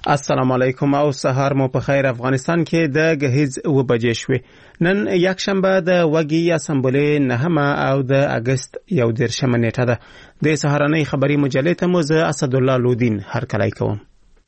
السلام علیکم او سهار مو په خیر. افغانستان کې د غهیز و بجې شوې. نن یک شنبه د وګي اسمبلی 9 او د اگست 11 نیټه ده. د سهارنۍ خبري مجلې ته مو زه اسد الله لودین هر کله کوم.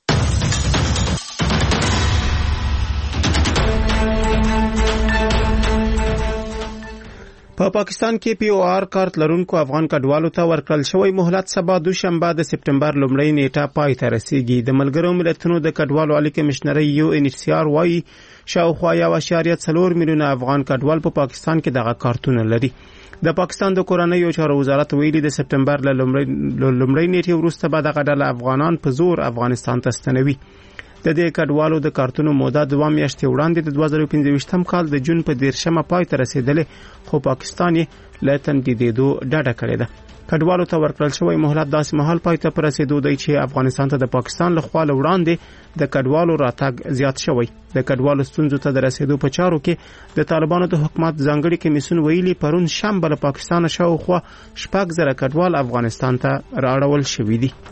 په پاکستان کې پی او آر کارت لرونکو افغان کډوالو ته ورکړل شوی مهلت سبا دوشنبه د سپټمبر لومړۍ نیټه پای ته رسیږي. د ملګرو ملتونو د کډوالو عالی کمشنري یو ان ایچ سی آر وايي شاوخوا 1.4 میلیونه افغان کډوال په پاکستان کې دغه کارتونه لري. د پاکستان د کورنیو چارو وزارت ویلي د سپټمبر لومړۍ نیټې وروسته به دغه ډله افغانان په زور افغانستان ته ستنوي. د دې کډوالو د کارتونو موده 2 میاشتې وړاندې د 2015 کال د جون په 10 پای ته رسیدلې، خو پاکستان یې له تمدیدېدو ډډه کړې ده. کډوالو ته ورکړل شوی مهلت داسې مهال پای ته رسیدو دی چې افغانستان ته د پاکستان له خوا وړاندې د کډوالو راتګ زیات شوی. د کډوالو ستونزو ته د رسیدو په چارو کې د طالبانو د حکومت ځانګړي کمیسیون ویلي پرون شنبه له پاکستان شاوخوا 6,000 کډوال افغانستان ته راړول شوي دي.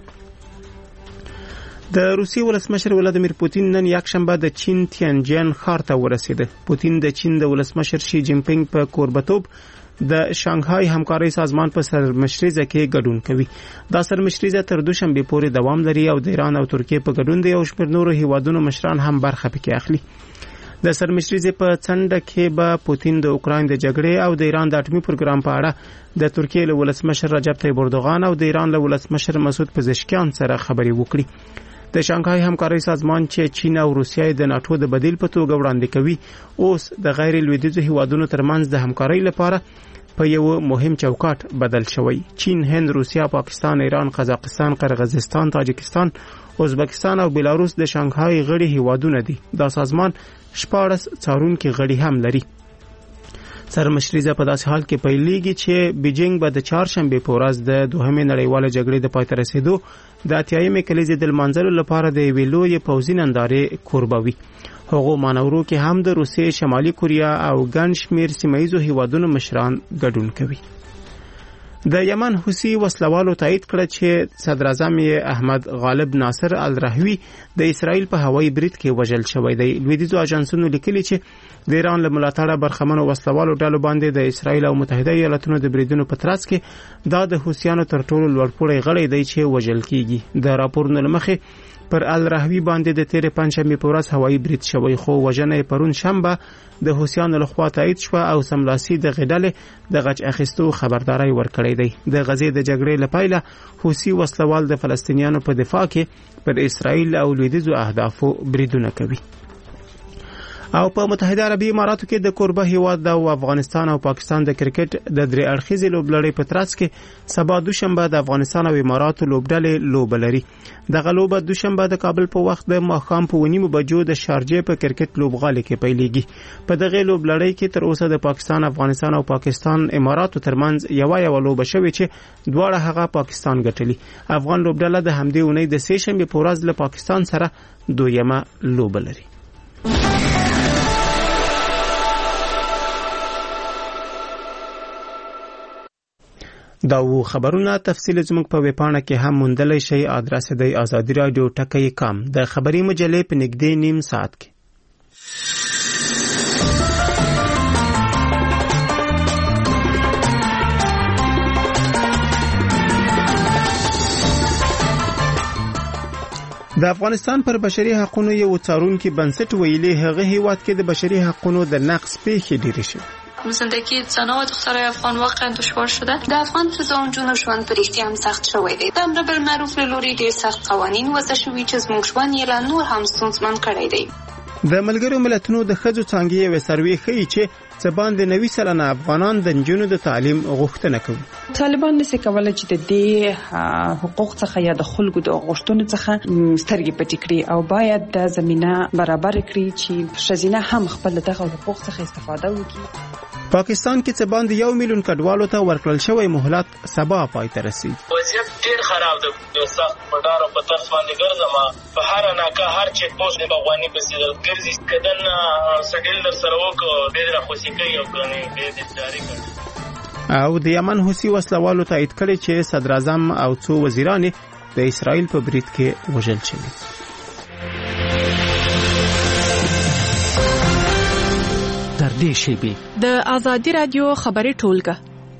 د روسي ولسمشر ولادیمیر پوتین نن یک شنبه د چین تیانجن ښار ته ورسېد. پوتین د چین د ولسمشر شي جین پینګ په کوربتوب د شانګهای همکارۍ سازمان په سرمشريزه کې ګډون کوي. دا سرمشريزه تر دوشنبه پورې دوام لري او د ایران او ترکیه په ګډون دی او شمېر نورو هیوادونو مشران هم برخه پکې اخلي. د سرمشريزه په څنډه کې به پوتین د اوکراین د جګړې او د ایران د اټومي پروګرام په اړه د ترکیه له ولسمشر رجب طیب اردوغان او د ایران له ولسمشر مسعود پزشکیان سره خبرې وکړي. د شانګهای همکارۍ سازمان چې چین او روسیه د ناتو د بدیل په توګه وړاندې کوي، اوس د غیر لویدیځو هیوادونو ترمنځ د همکارۍ لپاره په یو مهم چوکاټ بدل شوی. چین، هند، روسیه، پاکستان، ایران، قزاقستان، قرغیزستان، تاجکستان، ازبکستان او بیلاروس د شانګهای غړي هیوادونه دي. دا سازمان 14 څارونکي غړي هم لري. سرمشريزه په داسې حال کې پیلېږي چې بیجینګ به د چهارشنبه په ورځ د دوهمې نړیواله جګړې د پای ته رسیدو د 80مې کلیزې د لمانځلو لپاره د یوې لویې پوځي نندارې کوربه وي. هغو مانورو کې هم د روسیې، شمالي کوریا او ګڼ شمېر سیمه‌ییزو هیوادونو مشران ګډون کوي. د یمن حوثي وسلوالو تایید کړ چې صدر اعظم احمد غالب ناصر الرحوی د اسرائیل په هوایي برید کې وژل شوی دی. لویدیځو اژانسونو لیکلي چې د ایران له ملاتړه برخمنو وسلوالو ډلو باندې د اسرائیل او متحده ایالاتونو د بریدونو په ترڅ کې دا د حوثیانو تر ټولو لوړپوړی غړی دی چې وژل کیږي. د راپورونو له مخې پر الرحوی باندې د تیر پنځشنبه په ورځ هوایي برید شوی، خو وژنه پرون شنبه د حوثیانو لخوا تایید شو او سملاسي د غډلې د غچ اخیستو خبرداري ورکړې دی. د غزې د جګړې لپاره حوثي وسلوال د فلسطینیانو په دفاع کې پر اسرائیل او لویدیځو اهدافو بریدونه کوي. او په متحده عربي اماراتو کې د کوربه هیواد او افغانستان او پاکستان د کرکټ د درې اړخیزې لوبلړۍ په ترڅ کې سبا دوشنبه د افغانستان او اماراتو لوبډلې لوبه لري. دغه لوبه دوشنبه د کابل په وخت د ماښام په 9 بجو د شارجې په کرکټ لوبغالي کې پیلېږي. په دغه لوبلړۍ کې تر اوسه د پاکستان، افغانستان او پاکستان اماراتو ترمنځ یو لوبه شوې چې دواړه هغه پاکستان ګټلي. افغان لوبډله د همدې اونۍ د سه شنبه په ورځ له پاکستان سره دویمه لوبه لري. دا و خبرونه تفصیل زموږ په ویبپاڼه کې هم موندلی شئ. ادرس دی آزادی رادیو ټکی.com. د خبري مجلې په نږدې نیم ساعت کې. د افغانستان پر بشري حقوقو یو څارونکي بنسټ ویلي هغه هیواد کې د بشري حقوقو د نقض پیښې ډېرې شوې. زندگی زنان و دخترای افغان واقعا دشوار شده. در افغان فضا جون ژوند پرشتي هم سخت شوی دی. د امر بالمعروف لوري ډیر سخت قوانین وضع شوي چې زموږ ژوند یې لا نور هم ستونزمن کړی دی. د ملګرو ملتونو د ښځو څانګې یو سروې ښیي چې څه باندې 90% افغانان د نجونو د تعلیم غوښتنه کوي. طالبان نشي کولای چې د دې حقوق څخه یا د خلکو د غوښتنو څخه سترګې پټې کړي او باید د زمينه برابر کړي چې ښځینه هم خپل دغه حقوق څخه استفاده وکړي. پاکستان کې څه باندې 1 میلیون کډوالو ته ورکړل شوی مهلت سبا پای ته رسیږي. وضعیت ډیر خراب دی. د سخت مدار په طرف باندې ګرځم په هر ناکه هر چیک پوسټ د بغوانی په سیدل ګرځي کدن سټیل در سره وکړو ډیر خوشی کوي او کني ډیر جاری کوي. او د یمن حوثي وسلوالو تایید کړی چې صدر اعظم او څو وزیران د اسرائیل په برید کې وژل شوي. نږدې شي. د آزادي رادیو خبري ټولګه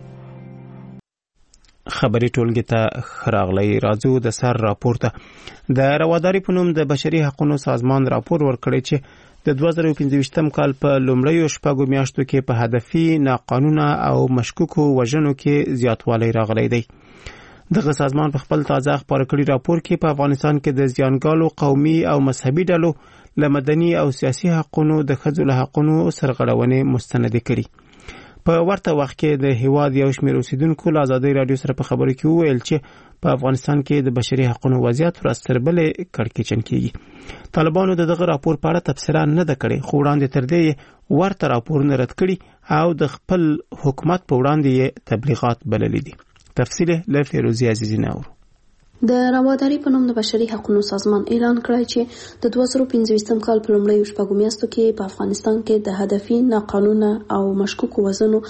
ته خراغلی راځو د سر راپورته. د رواداري په نوم د بشري حقوقو سازمان راپور ورکړی چې د 2015 کال په لومړیو شپږو میاشتو کې په هدفي ناقانونه او مشکوکو وژنو کې زیاتوالی راغلی دی. دغه سازمان په خپل تازه خبر کړی راپور کې په افغانستان کې د زیانګالو قومي او مذهبي ډلو لمدني او سیاسي حقوقو د ښځو له حقوقو سرغړونې مستند کړي. په ورته وخت کې د هیواد یو شمېر اوسیدونکو له آزادۍ رادیو سره په خبرو کې وویل چې په افغانستان کې د بشري حقوقو وضعیت ورځ تر بلې کړکېچن کېږي. طالبانو دغه راپور په اړه تبصره نه ده کړې، خو وړاندې تر دې ورته راپورونه رد کړي او د خپل حکومت په وړاندې تبلیغات بللي دي. تفصیل له فیروزی عزیزی نور. د رواداري په نوم د بشري حقوقو سازمان اعلان کړی چې د 2015 کال په لومړیو شپږو میاشتو کې په افغانستان کې د هدفي ناقانونه او مشکوکو وژنو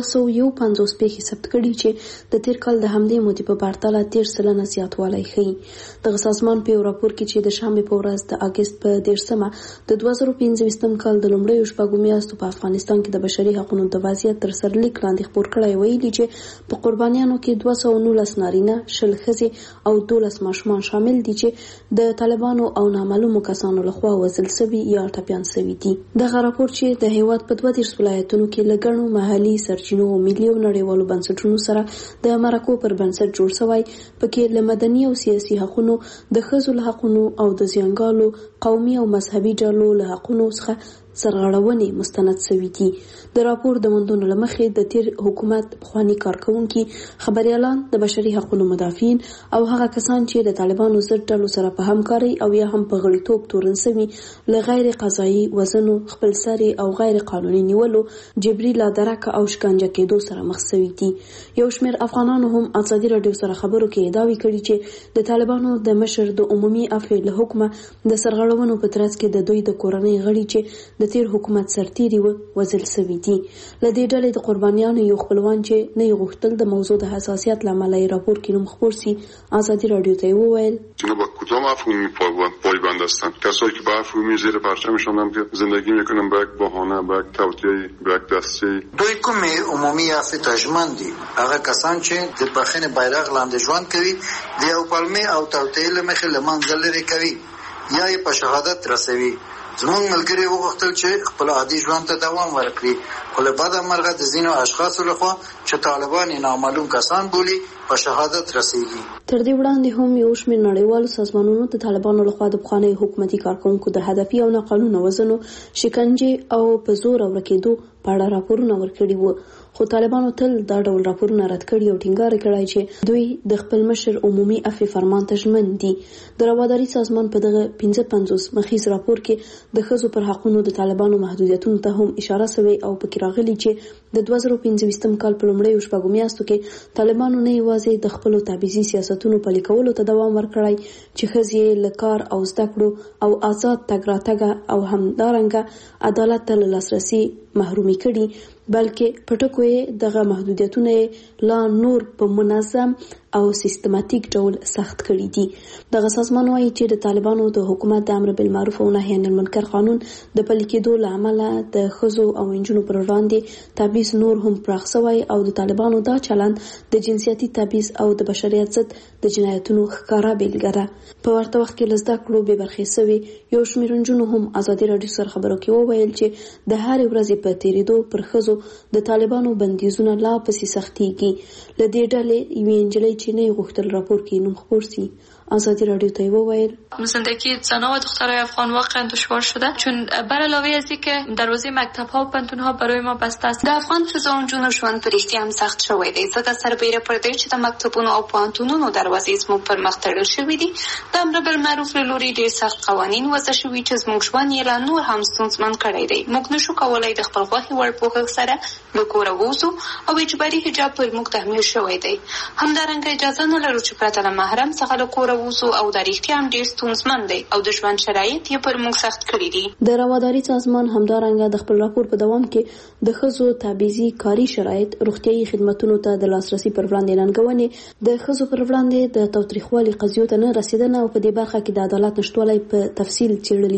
251 پیښې ثبت کړي چې د تیر کال د همدې مودې په پرتله 13% زیاتوالی ښیي. دغه سازمان په راپور کې چې د شنبې په ورځ د اگست په 10مه د 2015 کال د لومړیو شپږو میاشتو په افغانستان کې د بشري حقوقو د وضعیت تر سرلیک لاندې خبر کړی، ویلي چې په قربانیانو کې 219 نارینه، 10 ښځې او 12 ماشومان شامل دي چې د طالبانو او نامعلومو کسانو لخوا وژل شوي یا ټپیان شوي دي. دغه راپور چې د هیواد په 32 ولایتونو کې لګڼو محلي سرچینو او ملي او نړیوالو بنسټونو سره د مرکو پر بنسټ جوړ شوی، پکې له مدني او سیاسي حقوقو، د ښځو له حقوقو او د زیانګالو قومي او مذهبي ډلو له حقوقو څخه سرغړونې مستند شوي دي. د راپور د موندونو لمخې د تیر حکومت پخوانی کارکونکي، خبريالان، د بشري حقوقو مدافعین او هغه کسان چې د طالبانو ضد ډلو سره په همکاري او یا هم په غړیتوب تورن شوي له غیر قضایي وژنو، خپلسري او غیر قانوني نیولو، جبري لادرکه او شکنجه کېدو سره مخ شوي دي. یو شمېر افغانانو هم آزادي رادیو سره خبرو کې ادعا کړې چې د طالبانو د مشر د عمومي عفو له حکمه د سرغړونو په ترڅ کې د دوی د کورنۍ غړي چې د تیر حکومت سرتیري وژل شوي دي. له دې ډلې د قربانیانو یو خپلوان چې نه غوښتل د موضوع د حساسیت له امله راپور کې نوم خپور شي، آزادي رادیو ته وویل اینا با کدام مفهومی پایبند هستند؟ کسایی که به مفهومی زیر پرچمشان هم که زندگی میکنن به یک بهانه، به یک توطئه، به یک دسته. دوی کوم عمومي عفو ترجمان دي، هغه کسان چې د بخښنې بیرغ لاندې ژوند کوي، د یو پلمې او توطئې له مخې له منځه لرې کوي یا یې په شهادت رسوي. زموږ ملګري وغوښتل چې خپل عادي ژوند ته دوام ورکړي، خو له بده مرغه د ځینو اشخاصو لخوا چې طالبان نامعلوم کسان بولي په شهادت رسیږي. تر دې وړاندې هم یو شمېر نړیوالو سازمانونو د طالبانو لخوا د پخواني حکومتي کارکونکو د هدفي او ناقانونه وژنو، شکنجې او په زور ورکېدو په اړه راپورونه ورکړي وو، خو طالبانو تل دا ډول راپورونه رد کړي او ټینګار کړی چې دوی د خپل مشر عمومي عفو فرمان ته ژمن دي. د رواداري سازمان په دغه 55 مخیز راپور کې د ښځو پر حقوقو د طالبانو محدودیتونو ته هم اشاره شوې او پکې راغلي چې د 2015 کال په لومړیو شپږو میاشتو کې طالبانو نه یوازې د خپلو تبعیضي سیاستونو پلي کولو ته دوام ورکړی چې ښځې له کار او زده کړو او آزاد تګ راتګ او همدارنګه عدالت ته لاسرسي محرومي کړي، بلکې پټکو دغه محدودیتونه لا نور په منظم او سیستماتیک ډول سخت کړي دي. دغه سازمان وايي چې د طالبانو د حکومت د امر بالمعروف او نهي عن المنکر قانون د پلي کېدو له امله د ښځو او نجونو پر وړاندې تبعیض نور هم پراخ شوی او د طالبانو دا چلند د جنسیتي تبعیض او د بشریت ضد د جنایتونو ښکاره بیلګه ده. په ورته وخت کې له زده کړو بې برخې شوي یو شمېر نجونو هم آزادي رادیو سره خبرو کې وویل چې د هرې ورځې په تېرېدو پر ښځو د طالبانو بندیزونه لا پسې سختېږي. له دې ډلې یوې نجلۍ چې نه غوښتل راپور کې نوم خپور شي، آزادی رادیو ته وویل زندگی زنان و دخترای افغان واقعا دشوار شده، چون بر علاوه از اینکه دروازه مکتب ها و پانتون ها برای ما بسته است، د افغان ښځو نجونو ژوند په رښتیا هم سخت شوی دی، ځکه سربیره پر دې چې د مکتبونو او پانتونونو دروازې زموږ پر مخ تړل شوي دي. د امر بالمعروف له لوري ډېر سخت قوانین وضع شوي چې زموږ ژوند یې لا نور هم ستونزمن کړی دی. موږ نشو کولی د خپل خوښې وړ پوښښ سره له کوره ووځو او اجباري حجاب پر موږ تحمیل شوی دی. همدارنګه اجازه نه لرو چې پرته له محرم څخه له کوره ووځو او د رښتیا هم ډېر ستونزمن دی او د ژوند شرایط یې پر موږ سخت کړي دي. د رواداري سازمان همدارنګه د خپل راپور په دوام کې د ښځو تبعیضي کاري شرایط، روغتیايي خدماتو ته د لاسرسي پر وړاندې ننګونې، د ښځو پر وړاندې د تاوتریخوالي قضیو ته نه رسیدنه او په دې برخه کې د عدالت نشټوالی په تفصیل څېړلي دي.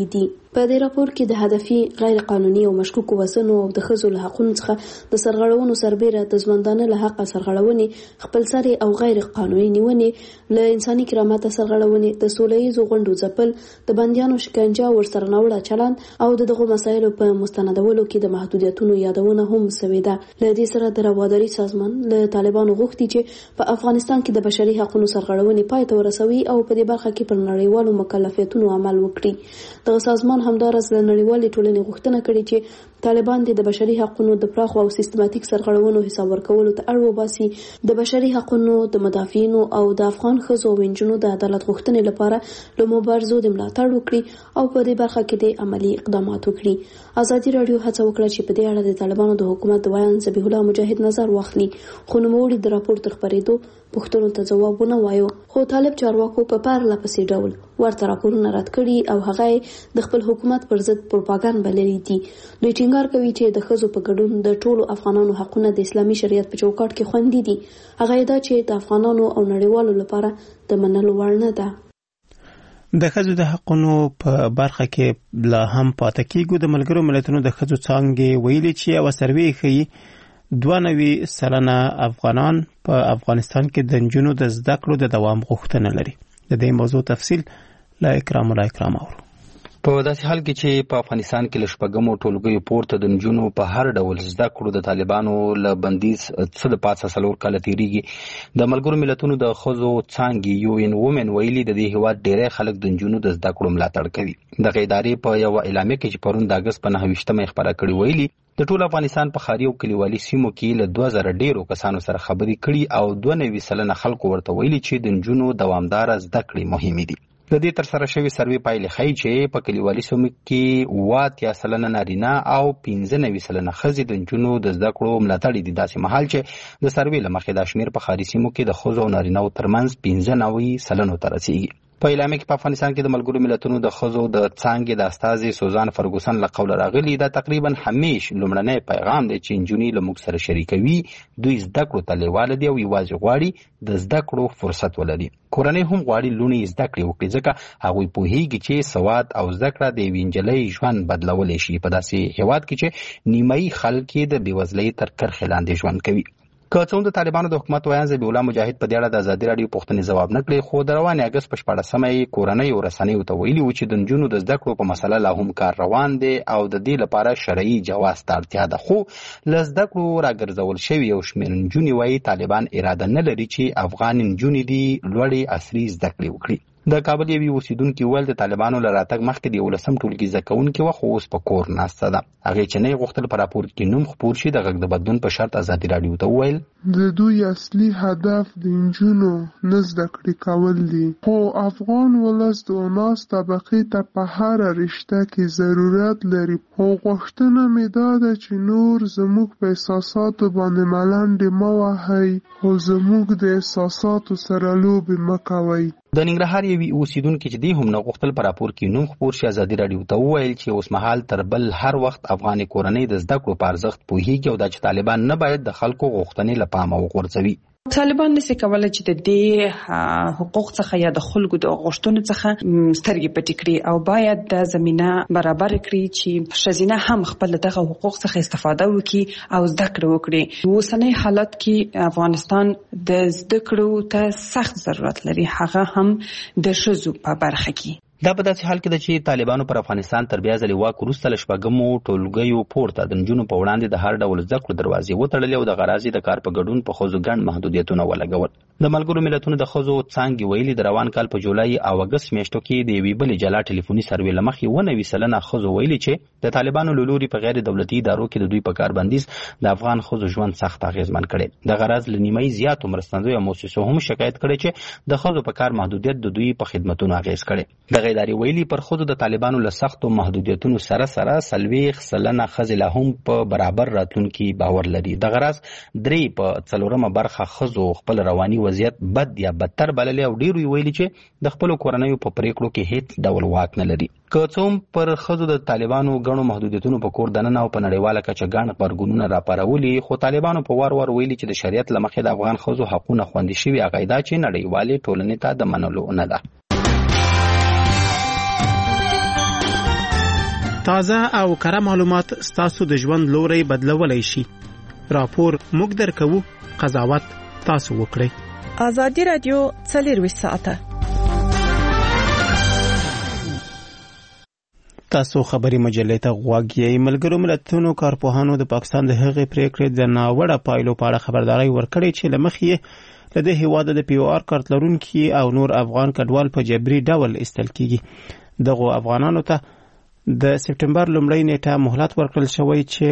په دې راپور کې د هدفي غیر قانوني او مشکوک وسنو او د ښځو له حقوقو څخه د سرغړونو سربېره د ژوندانه له حق سرغړونې خپلسري او غیر قانوني نیونې له انساني کرامت سرغړونې د سولهییزو غونډو ځپل د بندیانو شکنجه ورسره ناوړه چلند او دغه مسایلو په مستندولو کې د محدودیتونو یادونه هم شوې ده. له دې سره د رواداري سازمان له طالبانو غوښتي چې په افغانستان کې د بشري حقوقو سرغړونې پای ته ورسوي او په دې برخه کې پر نړیوالو مکلفیتونو عمل وکړي. دغه سازمان همدارس له نړیوالې ټولنې غوښتنه کړې چې طالبان د بشري حقوقو د پراخو او سیستماتیک سرغړونو حساب ورکولو ته اړ وباسي، د بشري حقوقو د مدافعینو او د افغان ښځو او نجونو د عدالت غوښتنې لپاره له مبارزو د ملاتړ وکړي او په دې برخه کې د عملی اقدامات وکړي. ازادي رادیو هڅه وکړه چې په دې اړه د طالبانو د حکومت د ویان ذبیح الله مجاهد نظر واخلي، خو نوموړي د راپور تر خپرېدو پوښتنو ته ځواب ونه وایو، خو طالب چارواکو په پرله پسې ډول ورته راپورونه رد کړي او هغه د خپل حکومت پر ضد پروپاګاندا بللي دي. دوی ټینګار کوي چې د ښځو په ګډون د ټولو افغانانو حقونه د اسلامي شریعت په چوکاټ کې خوندي دي. هغه دا چې د افغانانو او نړیوالو لپاره د منلو وړ نه ده. د ښځو د حقونو په برخه کې لا هم پاتې کېږي. د ملګرو ملتونو د ښځو څانګې ویلي چې یو سروې ښیي 92% افغانان په افغانستان کې د نجونو د زده کړو د دوام غوښتنه لري. د دې موضوع تفصیل لا اکرام اورو. په داسې حال کې چې په افغانستان کې له شپږمو ټولګیو پورته د نجونو په هر ډول زده کړو د طالبانو له بندیز څه د پاسه 4 کاله تیریږي. د ملګرو ملتونو د ښځو څانګې UN Women ویلي د دې هیواد ډېری خلک د نجونو د زده کړو ملاتړ کوي. دغه ادارې په یو اعلامیه کې چې پرون د اګست په 29 خبره کړې ویلي د ټول افغانستان په ښاري او کلیوالي سیمو کې له 2000 ډیرو کسانو سره خبرې کړي او 92% خلکو ورته ویلي چې د نجونو دوامدار زده کړې مهمې دي. د دې تر سره شوی سروې پایلې ښیي چې په کلیوالي سیمو کې 80% نارینه او 95% ښځې د نجونو د زده کړو ملاتړ دي. داسې مهال چې د سروې له مخې د شمیر په ښاري سیمو کې د ښځو او نارینه‌و ترمنځ 95% ته رسیږي. په اعلامیه کې په افغانستان کې د ملګرو ملتونو د ښځو د څانګې د استازي سوزان فرګوسن له قوله راغلي دا تقریبا همیش لومړنی پیغام دی چې نجونې له موږ سره شریکوي، دوی زده کړو ته لیواله دي او یوازې غواړي د زده کړو فرصت ولري. کورنۍ هم غواړي لوڼې زده کړې وکړي ځکه هغوی پوهیږي چې سواد او زده کړه د یوې نجلۍ ژوند بدلولی شي په داسې هیواد کې چې نیمایي خلک یې د بېوزلۍ تر کرښې لاندې ژوند کوي. که څه هم د طالبانو د حکومت ویان ذبیح الله مجاهد په دې اړه د ازادي راډیو پوښتنې ځواب نه کړې، خو د روانې اګست په 14 کورنۍ او رسنیو ته ویلي و چې د نجونو د زده کړو په مسله لا هم کار روان دی او د دې لپاره شرعي جواز ته اړتیا ده. خو له زده کړو راګرځول شوي یو شمېر نجونې وایي طالبان اراده نه لري چې افغان نجونې دي لوړې عصري زده کړې وکړي. د کابل یوې اوسیدونکي وویل د طالبانو له راتګ مخکې د 11 ټولګي زده کوونکې وه خو اوس په کور ناسته ده. هغې چې نه یې غوښتل په راپور کې نوم خپور شي د غږ د بدلون په شرط ازادي راډیو ته وویل د دوی اصلي هدف د نجونو نه زده کړې کول دي، خو افغان ولس د ناس طبقې ته په هره رشته کې ضرورت لري. خو غوښتنه مې دا ده چې نور زموږ په احساساتو باندې ملنډې مه وهئ خو زموږ د احساساتو سره لوبې مه کوئ. د ننګرهار یوې اوسیدونکي چې دی هم نه غوښتل په راپور کې نوم خپور شي ازادي راډیو ته وویل چې اوس مهال تر بل هر وخت افغاني کورنۍ د زده کړو په ارزښت پوهیږي او دا چې طالبان نه باید د خلکو غوښتنې له پامه وغورځوي. طالبان نشي کولای چې د دې حقوق څخه یا د خلکو د غوښتنو څخه سترګې پټې کړي او باید د زمينه برابر کړي چې ښځینه هم خپل دغه حقوق څخه استفاده وکړي او زده کړه وکړي. اوسنۍ حالت کې افغانستان د زده کړو ته سخت ضرورت لري، هغه هم د ښځو په برخه کې. دا په داسې حال کې ده چې طالبانو پر افغانستان تر بیا ځلې واک وروسته له شپږمو ټولګیو پورته د نجونو په وړاندې د هر ډول زده کړو دروازې وتړلې او د غرازي د کار په ګډون په ښځو ګڼ محدودیتونه ولګول. د ملګرو ملتونو د ښځو څانګې ویلي د روان کال په جولای او اګست میاشتو کې د یوې بلې جلا ټلیفوني سروې له مخې 90% ښځو ویلي چې د طالبانو له لوري په غیر دولتي ادارو کې د دوی په کار بندیز د افغان ښځو ژوند سخت اغیزمن کړي. د غرض له نیمایي زیاتو مرستندویو موسسو هم شکایت کړی چې د ښځو په کار محدودیت د دوی په خدمتونو اغیز کړي. دغه ادارې ویلي پر خود د طالبانو له سختو محدودیتونو سره 40% ښځې لا هم په برابر راتلونکي باور لري. د غرض 3/4 برخه ښځو خپل رواني وضعیت بد یا بدتر بللي او ډیرو ویلي چې د خپل کورنیو په پریکړو کې هیڅ ډول واک نه لري. که څه هم پر ښځو د طالبانو غنو محدودیتونو په کور دننه او په نړیواله کچه ګڼ غبرګونونه راپارولي، خو طالبانو په وار وار ویلي چې د شریعت له مخې د افغان ښځو حقونه خوندي شوي، هغه دا چې نړیوالې ټولنې ته د منلو نه ده. تازه او کره معلومات ستاسو د ژوند لوري بدلولای شي. راپور موږ درکوو، قضاوت تاسو وکړئ. آزادی رادیو 24 ساعته. تاسو خبري مجلې ته غوږ یې. ملګرو ملتونو کارپوهانو د پاکستان د هغې پریکړې د ناوړه پایلو په اړه خبرداري ورکړې چې له مخې له دې هیواد د POR کارت لرونکي او نور افغان کډوال په جبري ډول ایستل کیږي. دغه افغانانو ته د سپټمبر لومړۍ نیټه مهلت ورکړل شوی چې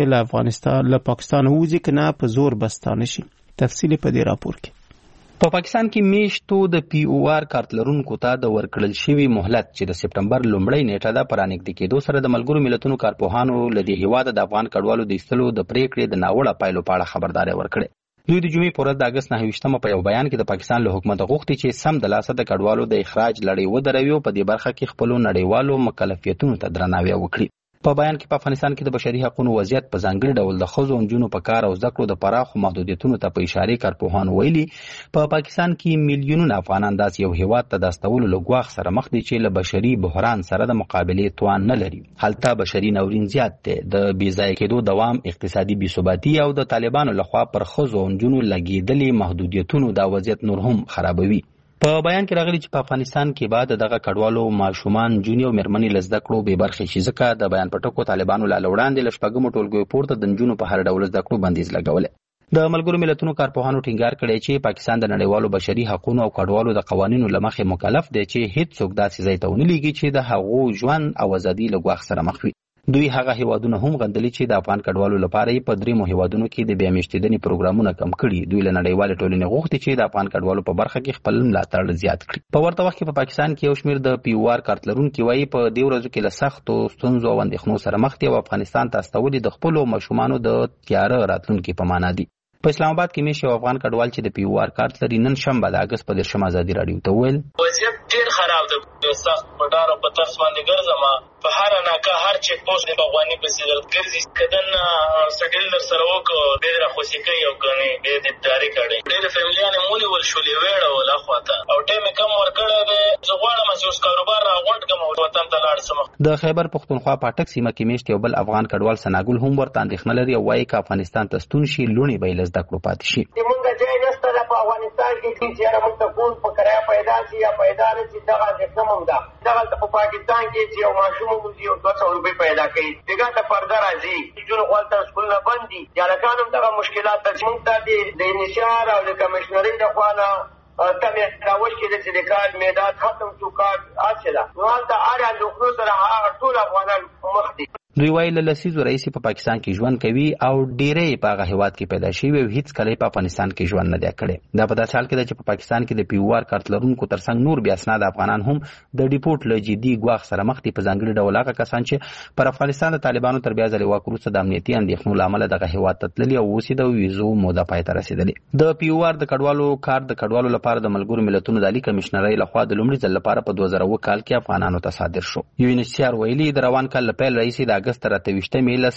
له پاکستان ووځي که نه په زور بستانه شي. تفصیل په دې راپور کې. په پاکستان کې میشتو د POR کارت لرونکو ته د ورکړل شوی مهلت چې د سپټمبر لومړۍ نیټه ده پر نږدې کېدو سره د ملګرو ملتونو کارپوهانو له دې هیواد د افغان کډوالو د ایستلو د پریکړې د ناوړه پایلو په اړه خبرداري ورکړې. دوی د جمعې په ورځ د اګست 29 په یو بیان کې د پاکستان له حکومت غوښتي چې سم د لاسه د کډوالو د اخراج لړۍ ودروي او په دې برخه کې خپل نړیوالو مکلفیتونو ته درناوی وکړي. په بیان کې په افغانستان کې د بشري حقوقو وضعیت په ځانګړي ډول د ښځو او نجونو په کار او زده کړو د پراخو محدودیتونو ته په اشاره کارپوهان ویلي په پاکستان کې میلیونونه افغانان داسې یو هیواد ته د استولو له ګواښ سره مخ دي چې له بشري بحران سره د مقابلې توان نه لري. هلته بشري ناورین زیات دی، د بې ځایه کېدو دوام، اقتصادي بېثباتي او د طالبانو لخوا پر ښځو او نجونو لګېدلي محدودیتونو دا وضعیت نور هم خرابوي. په بیان کې راغلي چې په افغانستان کې بعد دغه کډوالو ماشومان، جونی او مېرمنې له زده کړو بې برخې شي، ځکه د بیان په ټکو طالبانو له وړاندې له شپږمو ټولګیو پورته د نجونو په هر ډول زده کړو بندیز لګولی. د ملګرو ملتونو کارپوهانو ټینګار کړی چې پاکستان د نړیوالو بشري حقوقو او کډوالو د قوانینو له مخې مکلف دی چې هیڅوک داسې ځای ته ونه لېږي چې د هغو ژوند او ازادي له ګواښ سره مخ وي. دوی هغه هیوادونه هم غندلي چې د افغان کډوالو لپاره یې په دریمو هیوادونو کې د بیا میشتېدنې پروګرامونه کم کړي. دوی له نړیوالې ټولنې غوښتي چې د افغان کډوالو په برخه کې خپل ملاتړ زیات کړي. په ورته وخت کې په پاکستان کې یو شمېر د POR کارت لرونکي وایي په دې ورځو کې له سختو ستونزو او اندېښنو سره مخ دي او افغانستان ته استول د خپلو ماشومانو د تیاره راتلونکي په معنا دي. په اسلام آباد کې میشه افغان کډوال چې د POR کارت لري نن شنبه د اګست په 10 آزادي رادیو ته ویل وضعیت ډېر خراب دی. سخت په ډار او په ترس باندې ګرځم. په هر ناکه هر چیک پوسټ د افغاني پسې ګرځي. کدن سټیل در سره وکړو ډېر راخوشي کوي او کني دې داري کړي. ډېر فیملیانه مونږ ول شولې وېړه ولا خواته او ټیم کم ورکړه به زغواړم چې اوس کاروبار راغونډ کوم وطن ته لاړ سم. د خیبر پختونخوا پاټک سیمه کې میشت یو بل افغان کډوال سناګل هم ورته اندېښنه لري او وایي چې افغانستان ته ستون شي لونی به له زده کړو پاتې شي. موږ ځای نشته په افغانستان کې چې موږ ته کول په کرایه پیدا شي یا پیدا نه شي دغه څه ده. دغه په پاکستان کې چې یو ماشوم موږ یو 200 روپۍ پیدا کوي دغه ته پرده راځي چې خپل تر سکول نه باندې یا لکانم دغه مشکلات ته موږ ته د نشار او د کمشنري د خوانه تمه راوښ کې د کار میدان ختم شو کار اصله نو دا اړه د خپل سره هغه ټول افغانان مخ دي. دوی وایي له لسیزو راهیسې په پاکستان کې ژوند کوي او ډېری په هغه هیواد کې پیدا شوي او هیڅ کله په افغانستان کې ژوند نه دی کړی. دا په داسې حال کې ده چې په پاکستان کې د POR کارت لرونکو ترڅنګ نور بې اسناده افغانان هم د ډیپورټ له جدي ګواښ سره مخ دي. په ځانګړي ډول هغه کسان چې پر افغانستان د طالبانو تر بیا ځلې واک وروسته د امنیتي اندېښنو له امله دغه هیواد ته تللي او اوس د ویزو موده پای ته رسېدلې. د POR د کډوالو کارت د کډوالو لپاره د ملګرو ملتونو د عالي کمشنرۍ لخوا د لومړي ځل لپاره په 2009 کال کې افغانانو ته صادر شو. UNHCR ویلي د روان کال له پیل راهیسې د اګست تر 28 میله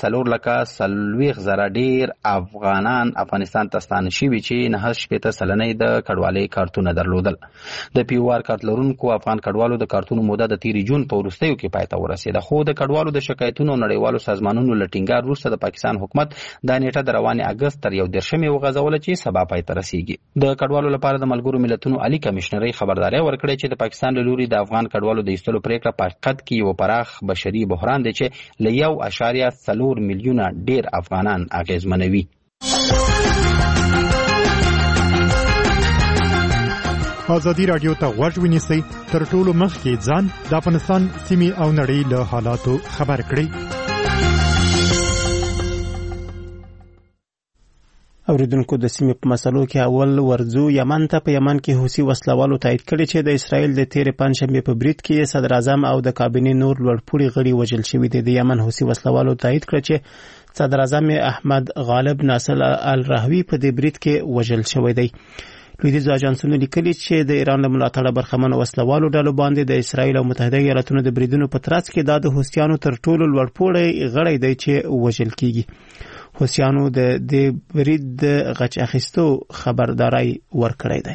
4,40,000 ډیر افغانان افغانستان ته ستانه شوي چې 9.8% د کډوالۍ کارتونه درلودل. د POR کارت لرونکو افغان کډوالو د کارتونو موده د 13 جون په وروستیو کې پای ته ورسېده، خو د کډوالو د شکایتونو نړیوالو سازمانونو له ټینګار وروسته د پاکستان حکومت دا نیټه د روانې اګست تر 11 وغځوله چې سبا پای ته رسیږي. د کډوالو لپاره د ملګرو ملتونو عالي کمشنرۍ خبرداري ورکړې چې د پاکستان له لوري د افغان کډوالو د ایستلو پریکړه په حقیقت کې یو پراخ بشري بحران دی چې له 1.4 میلیونه ډیر افغانان اغیزمنوي. ازادي رادیو ته غوږ ونیسئ، تر ټولو مخکې ځان د افغانستان سیمې او نړۍ له حالاتو خبر کړئ. اوریدونکو د سیمې په مسلو کې اول ورځو یمن ته. په یمن کې حوثي وسلوالو تایید کړی چې د اسرائیل د تیرې پنځشنبې په برید کې صدر اعظم او د کابینې نور لوړپوړي غړي وژل شوي دي. د یمن حوثي وسلوالو تایید کړ چې صدر اعظم احمد غالب ناصر الرهوی په دې برید کې وژل شوی دی. لویدیځ اژانسونو لیکلي چې د ایران له ملاتړه برخمن وسلوالو ډلو باندې د اسرائیل او متحده ایالاتونو د بریدونو په ترڅ کې د حوثیانو تر ټولو لوړپوړی غړی دی چې وژل کیږي. حوثیانو د دې برید د غچ اخیستو خبرداري ورکړی دی.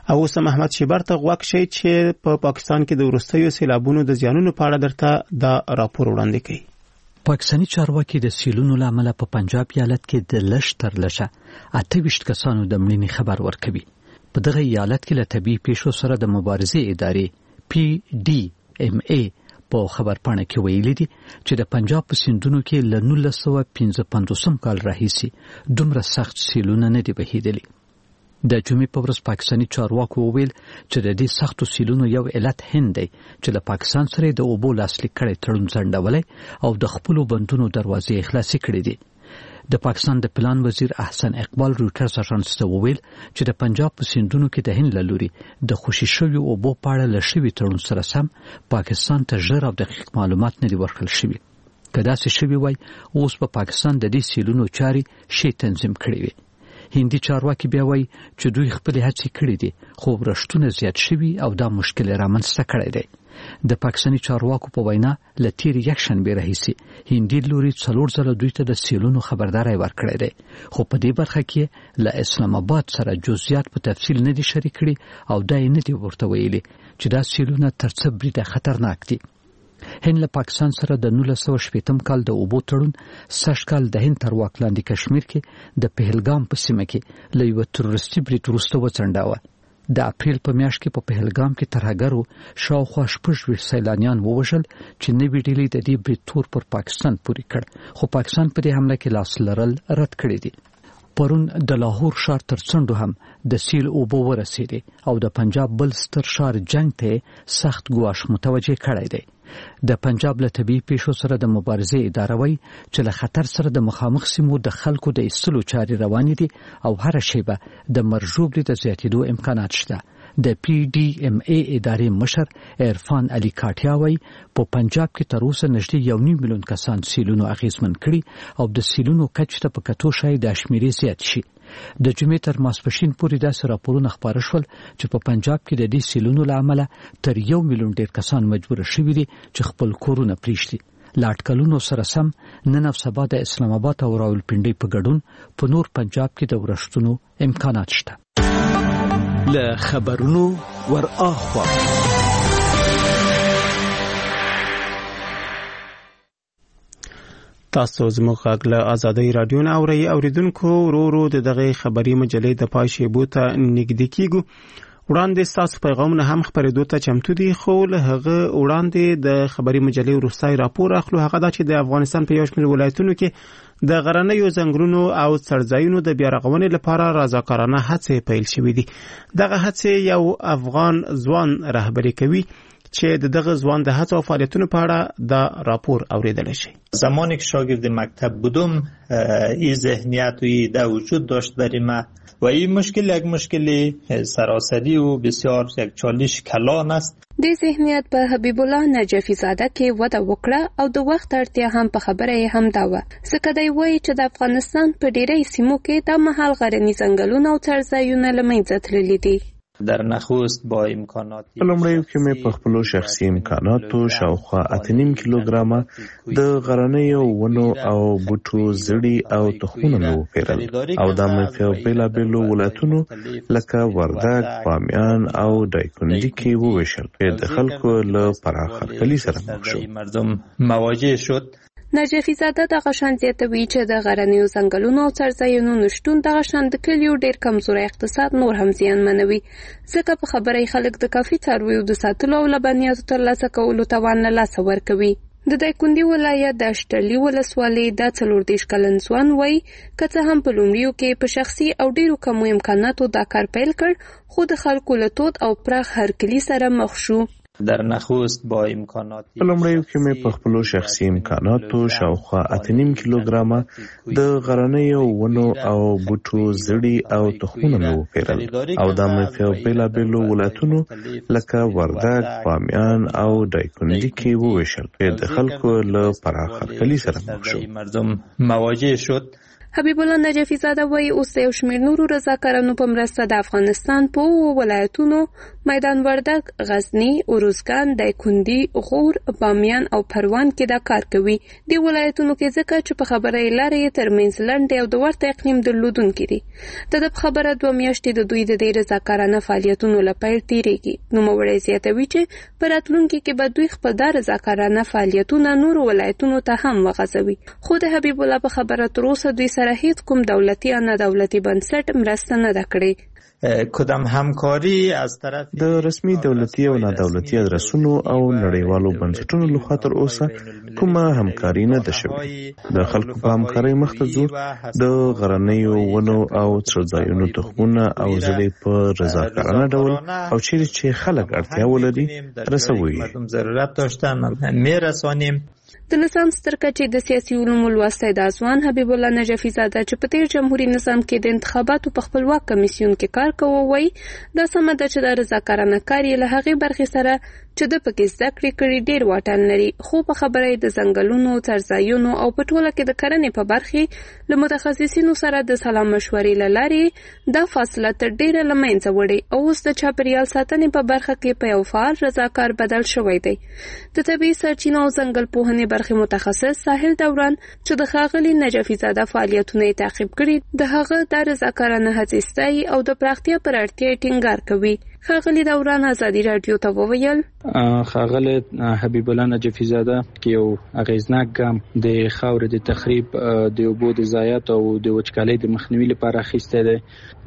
او اوس محمد شیبر ته غوږ شئ چې په پاکستان کې د وروستیو سیلابونو د زیانونو په اړه درته دا راپور وړاندې کوي. پاکستاني چارواکي د سیلونو له امله په پنجاب ایالت کې د لږ تر لږه 28 کسانو د مړینې خبر ورکوي. په دغه ایالت کې له طبیعي پیښو سره د مبارزې ادارې PDMA په خبرپاڼه کې ویلي دي چې د پنجاب په سیندونو کې له 1955 کال راهیسې دومره سخت سیلونه نه دي بهیدلي. د جمعې په ورځ پاکستاني چارواکو وویل چې د دې سختو سیلونو یو علت هند دی چې له پاکستان سره د اوبو لاسلیک کړی تړون ځنډولی او د خپلو بندونو دروازې خلاصې کړې دي. د پاکستان د پلان وزیر احسن اقبال رویټرز اژانس ته وویل چې د پنجاب په سیندونو کې د هند له لوري د خوشي شویو اوبو په اړه له شوي تړون سره سم پاکستان ته ژر او دقیق معلومات نه دي ورکړل شوي. که داسې شوي وای اوس په پاکستان د دې سیلونو چارې شی تنظیم کړې وي. هندي چارواکي بیا وایي چې دوی خپلې هڅې کړې دي خو ورښتونه زیات شوي او دا مشکل رامنځته کړی دی. د پاکستاني چارواکو په وینا له تېرې یکشنبې راهیسې هندي لوري 4 ځله دوی ته د سیلونو خبرداری ورکړی دی خو په دې برخه کې له اسلام آباد سره جزئیات په تفصیل نه دي شریک کړي او دا یې نه دي ورته ویلي چې دا سیلونه تر څه بریده خطرناک دي. هند له پاکستان سره د 1980 کال د اوبو تړون سږ کال د هند تر واک لاندې کشمیر کې د پهلګام په سیمه کې له یوه تروریستي برید وروسته وځنډاوه. د اپریل په میاشت کې په پهلګام کې ترهګرو شاوخوا 26 سیلانیان ووژل چې نوې ډلې د دې برید تور پر پاکستان پورې کړ خو پاکستان په دې حمله کې لاس لرل رد کړی دی. پرون د لاهور ښار تر څنډو هم د سیل اوبو ورسېدې او د پنجاب بل ستر ښار جنګ ته سخت ګواښ متوجه کړی دی. د پنجاب له طبیعي پیښو سره د مبارزې اداره وایي چې له خطر سره د مخامخ سیمو د خلکو د ایستلو چارې روانې دي او هره شیبه د مرژوبلې د زیاتېدو امکانات شته. د PDMA ادارې مشر عرفان علي کاټیا وایي په پنجاب کې تر اوسه نږدې 1.5 میلیون کسان سیلونو اغیزمن کړي او د سیلونو کچه ته په کتو شاید د شمیرې زیات شي. د جمعې تر ماسپښین پورې داسې راپورونه خپاره شول چې په پنجاب کې د دې سیلونو له امله تر 1 میلیون ډېر کسان مجبور شوي دي چې خپل کورونه پریږدي. له اټکلونو سره سم نن او سبا د اسلام آباد او راولپنډۍ په ګډون په نور پنجاب کې د ورښتونو امکانات شته. له خبرونو ور اخوا تاسو زموږ غږ له آزادۍ رادیو نه اورئ. اوریدونکو ورو د دغه خبري مجلې د پای شیبو ته نږدې کیږو. وړاندې ستاسو پیغامونه هم خپرېدو ته چمتو دي خو له هغه وړاندې د خبري مجلې وروستی راپور اخلو. هغه دا چې د افغانستان په یو شمېر ولایتونو کې د غرنیو ځنګلونو او څړځایونو د بیارغونې لپاره رضاکارانه هڅې پیل شوې دي. دغه هڅې یو افغان ځوان رهبري کوي چې دغه ځوان د هڅو او فعالیتونو په اړه دا راپور اوریدل شي. زمانی که شاگرد مکتب بودم این ذهنیت و ایده وجود داشت برای من و این مشکل یک مشکل سراسری و بسیار یک چالش کلان است. د ذهنیت په حبیب الله نجفی زاده کې وده وکړه او د وخت اړتیا هم په خبره یې هم دا وه ځکه دی وایي چې د افغانستان په ډیری سیمو کې د مهال غرني ځنګلونه او څړځایونه له منځه تللي دي. در نخست با امکانات په لومړیو کې مې په خپلو شخصي امکاناتو شاوخوا 8.5 کیلوګرامه د غرنیو ونو او بوټو زړي او تخمونه مې وپېرل او دا مې په بېلابېلو ولایتونو لکه وردګ، بامیان او دایکنډي کې وویشل چې د خلکو له پراخ هرکلي سره مخ شو. مردم مواجه شد. نجفی زاده دغه شان زیاتوي چې د غرنیو ځنګلونو او څړځایونو نشتون دغه شان د کلیو ډېر کمزوری اقتصاد نور هم زیانمنوي ځکه په خبره خلک د کافي څارویو د ساتلو او لبنیاتو ترلاسه کولو توان له لاسه ورکوي. د دایکنډي ولایت د اشټرلي ولسوالۍ د 34 کلن ځوان وایي که څه هم په لومړیو کې په شخصي او ډېرو کمو امکاناتو دا کار پیل کړ خو د خلکو له تود او پراخ هرکلي سره مخ شو. در نخست با امکانات په لومړیو کې مې په خپلو شخصي امکاناتو شاوخوا 8.5 کیلوګرامه د غرنیو ونو او بوټو زړي او تخمونه مې وپېرل او دا مې په بېلابېلو ولایتونو لکه وردګ، بامیان او دایکنډي کې وویشل چې د خلکو له پراخ هرکلي سره مخ شو. مردم مواجه شد. حبیب الله نجفی زاده وایي اوس د یو شمېر نورو رضاکارانو په مرسته د افغانستان په ولایتونو میدان وردګ، غزنی، اروزګان، دایکنډي، غور، بامیان او پروان کې دا کار کوي. د ولایتونو کې ځکه چې په خبره یې لارې یې ترمنځ لنډې او د ورته اقلیم درلودونکي دي. د خبره 2 میاشتې د دوی د دې رضاکارانه فعالیتونو له پیل تېرېږي. نوموړی زیاتوي چې په راتلونکي کې به دوی خپل دا رضاکارانه فعالیتونه نورو ولایتونو ته هم وغځوي. خو د حبیب الله په خبره تر اوسه دوی سره هیڅ کوم دولتي یا نه دولتي بنسټ مرسته نه ده کړې. کدام همکاری از طرف د رسمي دولتي او نادولتي ادرسونو او نړیوالو بنسټونو لخوا تر اوسه کومه همکاري نه ده شوې. د خلکو په همکارۍ مخته ځو. د غرنیو ونو او څړځایونو تخمونه او زړې په رضاکارانه ډول او چیرې چې خلک اړتیا ولري رسوي. ضرورت داشتن میرسانیم. د نظام ستر کچې د سیاسي علومو لوستی د ځوان حبیب الله نجفی زاده چې په تیر جمهوریت نظام کې د انتخاباتو په خپلواک کمیسیون کې کار کوي وایي دا سمه ده چې د رضاکارانه کار یې له هغې برخې سره چې د پکې زده کړې کړي ډېر واټن لري. خو په خبره یې د ځنګلونو، څړځایونو او په ټوله کې د کرنې په برخې له متخصصینو سره د سلا مشورې له لارې دا فاصله تر ډېره له منځه وړې او اوس د چاپېریال ساتنې په برخه کې په یو فعال رضاکار بدل شوی دی. د طبیعي سرچینو او ځنګل پوهنې برخې متخصص ساحل دوران چې د ښاغلي نجفی زاده فعالیتونه یې تعقیب کړي د هغه د رضاکارانه هڅې ستایي او د پراختیا پر اړتیا یې ټینګار کوي. ښاغلي دوران ازادي راډیو ته وویل ښاغلی حبیب الله نجفی زاده کې یو اغیزناک ګام د خاورې د تخریب، د اوبو د ضایعات او د وچکالۍ د مخنیوي لپاره اخیستی دی.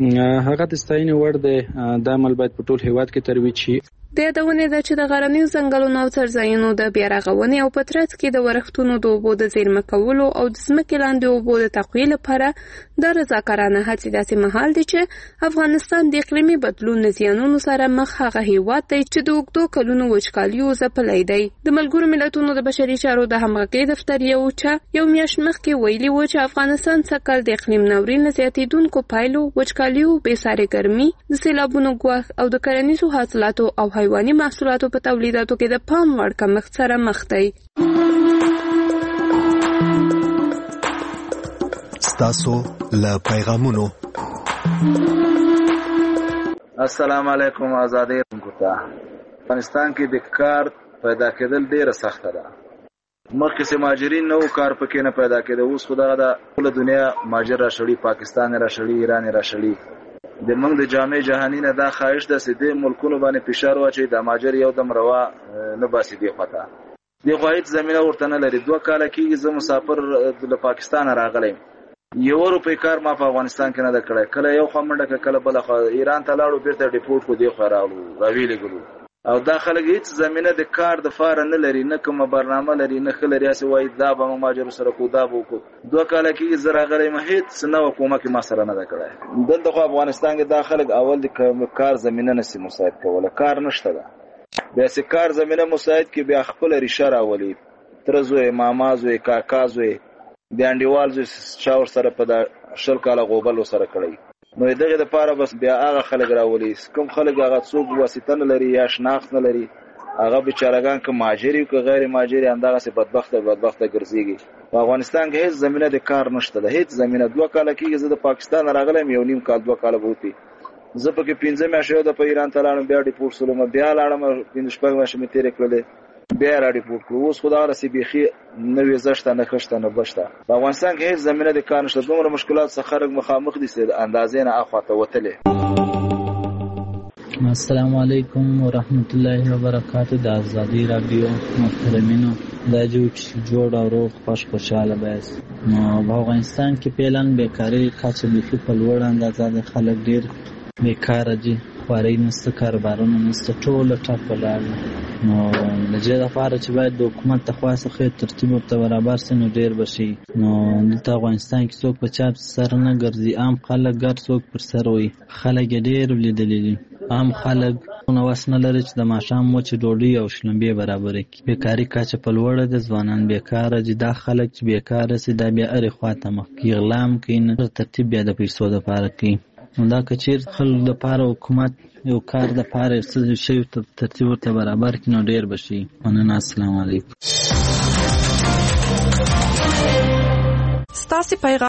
هغه د ستاینې وړ دی. دا عمل باید په ټول هیواد کې ترویج شي. د یادونې ده چې د غرنیو ځنګلونو او څړځایونو د بیارغونې او په ترڅ کې د ورښتونو د اوبو د زیرمه کولو او د ځمکې لاندې اوبو د تقویې لپاره د رضاکارانه هڅې داسې مهال دي چې افغانستان د اقلیمي بدلون له زیانونو سره مخ هغه هیواد دی چې د اوږدو کلونو وچکالیو ځپلی دی. د ملګرو ملتونو د بشري چارو د همغږۍ دفتر یو میاشت مخکې ویلي و چې افغانستان سږکال د اقلیم ناورین له زیاتېدونکو پایلو، وچکالیو، بېسارې ګرمي، د سیلابونو ګواښ او د کرنیزو حاصلاتو او حیواني محصولاتو په تولیداتو کې د پام وړ کمښت سره مخ دی. ستاسو له پیغامونو. السلام علیکم. آزادی رنګوتا. افغانستان کې د کار پیدا کېدل ډیره سخته ده. مخکې چې مهاجرین نو کار پکې نه پیدا کېده، اوس خو دغه د ټوله دنیا مهاجر راشړي، پاکستان راشړي، ایران راشړي. د موږ د جامع جهانی نه دا خواهش ده چې د ملکونو باندې فشار واچي د مهاجر یو دم روا نه باسي. دی خواته دی خواهید زمينه ورته نه لري. 2 کال کېږي زه مسافر د پاکستان راغلی. €1 کار ما په افغانستان کې نه ده کړی. کله یو خوا منډه کله بل خوا ایران ته لاړو، بیرته ډیپورټ کو دی خو راویلې ګلو. او دا خلک هیڅ زمينه د کار د فار نه لري، نه کومه برنامه لري، نه خلري اسي وای دا به مهاجر سره کو دا بو کو. 2 کال کې زرا غلې ما هیڅ نه حکومت کې ما سره نه ده کړی. دلته خو افغانستان کې دا خلک اول د کار زمينه نسي مساعد کوله، کار نشته ده. بیا سي کار زمينه مساعد کې بیا خپل ریشه راولي، ترزوې مامازوې کاکازوې د انډیوال زو شاور سره په دا 10 کال غوبل سره کړی. نو دغه د پاره بس بیا هغه خلک راولي. کوم خلک هغه څوک واسطه نه لري یا شناخت نه لري، هغه بیچارهګان که مهاجر او که غیر مهاجر همدغه سي بدبخته ګرځيږي. په افغانستان کې هیڅ زمينه د کار نشته ده، هیڅ زمينه. 2 کال کې زه د پاکستان راغلم، 1.5 کال 2 کال بوتي. زه پکې 15 میاشتې د پیران تلاړم، بیا ډیپورټ سولم، بیا لاړم 15 میاشتې تیرې کړلې، بیا را ډیپورټ کړو. اوس خدای راسي بيخي نوې زشته نه خشته نه بشته. په افغانستان کې هیڅ زمينه د کار نشته. دومره مشکلات سره خلک مخامخ دي چې اندازې نه اخواته وتلې. السلام علیکم ورحمت الله وبرکاتہ. د آزادی رادیو محترمینو، دا جوړ او روغ خوشاله بس. نو په افغانستان کې پیلان بیکاری کچه بيخي په لوړ اندازه د خلک ډیر بیکاره دي. خواري نسته، کاروبارونه نسته، ټول ټاپ ولاړ. نو لږه لپاره چې باید د حکومت ته خاصه ترتیب ورته برابر سي نو ډیر بشي. نو دلته افغانستان کې څوک په چاپ سر نه ګرځي، عام خلک ګر څوک پر سر وي. خلک ډیر لیدلې دي. عام خلک نو وسنه لري چې د ماشام مو چې ډوډۍ او شلمبې برابر کړي. بیکاری کچه په لوړه د ځوانان بیکاره دي. دا خلک چې بیکاره سي دا بیا اړ خواته مخ کې غلام کین ترتیب بیا د پیسو د لپاره کوي. نو دا کچیر خلک د لپاره حکومت یو کار د لپاره څه شی ترتیب ورته برابر کړي نو ډیر بشي. مننه. السلام علیکم. ستاسو پیغام